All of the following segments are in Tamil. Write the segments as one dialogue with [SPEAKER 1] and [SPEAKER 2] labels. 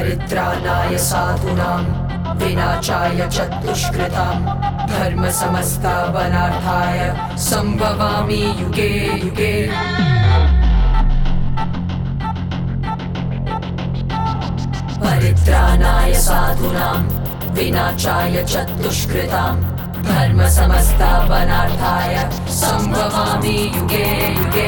[SPEAKER 1] परित्राणाय साधूनां विनाशाय च दुष्कृतां धर्मसंस्थापनार्थाय संभवामि युगे युगे। परित्राणाय साधूनां विनाशाय च दुष्कृतां धर्मसंस्थापनार्थाय संभवामि युगे युगे।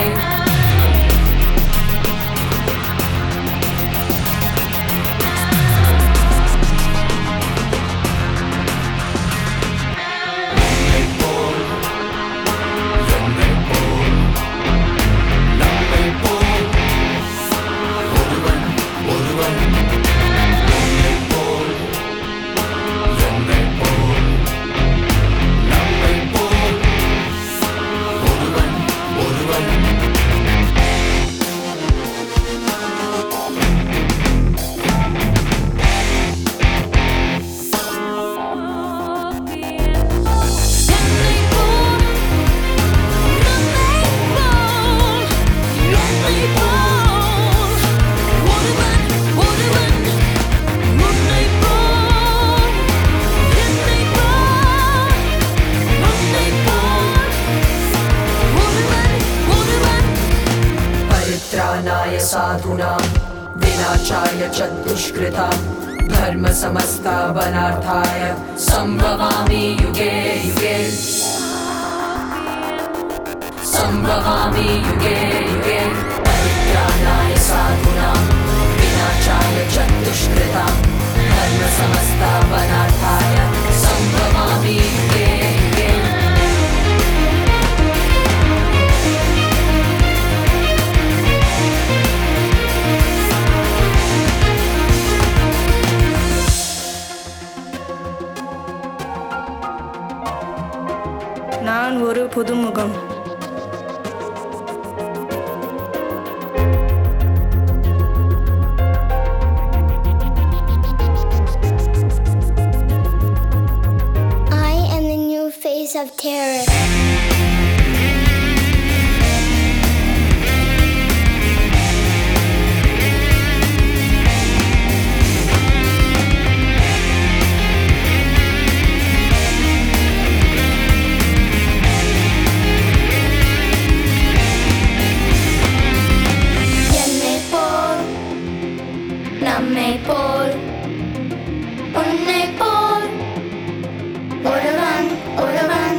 [SPEAKER 1] परित्राणाय साधूनां विनाशाय च दुष्कृतां धर्मसंस्थापनार्थाय संभवामि युगे युगे। संभवामि युगे युगे। परित्राणाय साधूनां विनाशाय च दुष्कृतां धर्मसंस्थापनार्थाय संभवामि युगे युगे।
[SPEAKER 2] நான் ஒரு புதுமுகம்.
[SPEAKER 3] I am the new face of terror. நம்மை போல் உன்னை போல் ஒருவன் ஒருவன்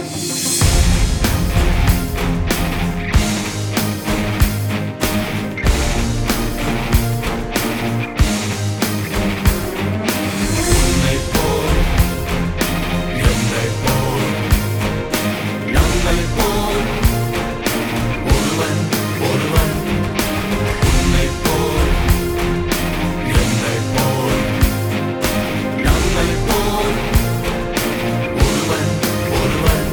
[SPEAKER 4] உன்னை போல் என்னை போல் நம்மை போல் ஒருவன் ஒருவன் உன்னை போல் என்னை போல் நம்மை போல் ஒருவன் ஒருவன்.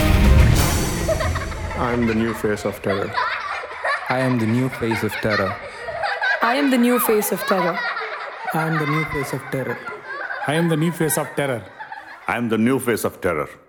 [SPEAKER 5] I am the new face of terror.
[SPEAKER 6] I am the new face of terror.
[SPEAKER 2] I am the new face of terror.
[SPEAKER 6] I am the new face of terror.
[SPEAKER 7] I am the new face of terror.
[SPEAKER 8] I am the new face of terror.